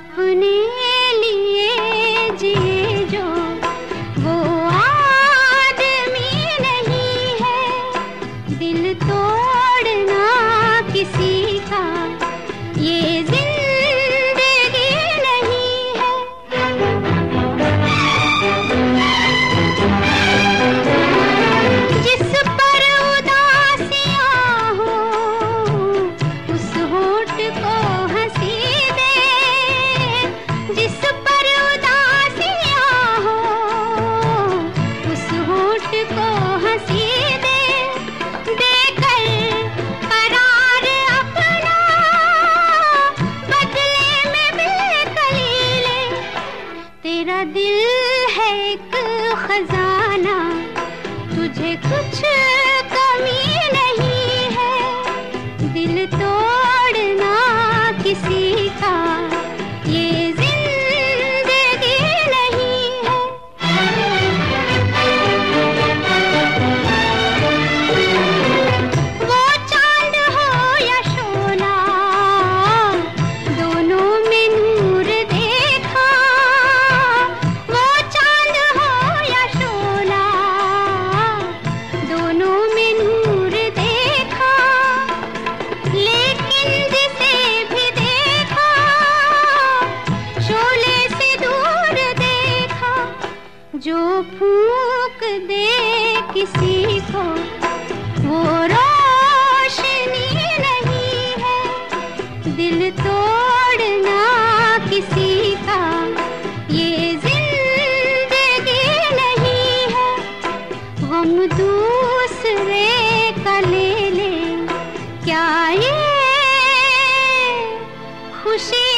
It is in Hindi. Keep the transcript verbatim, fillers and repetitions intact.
अपने लिए जिए जो वो आदमी नहीं है। दिल तोड़ना किसी का ये जिंदगी नहीं है। जिस पर उदासियां हो उस होठ को हंसी दे। जिस पर उदासियां हो उस होठ को हंसी दे। देकर करार अपना बदले में बेकली ले। तेरा दिल है एक खजाना, तुझे कुछ कमी नहीं है। दिल तोड़ना किसी का ये जिंदगी नहीं है। वो चांद हो या शोला दोनों में नूर देखा। वो चांद हो या शोला दोनों में नूर देखा। लेकिन जिसे भी देखा शोले से दूर देखा। जो फूंक दे किसी को वो रोशनी नहीं है। दिल तोड़ना किसी का ये जिंदगी नहीं है। हम दूसरे का ले ले क्या ये खुशी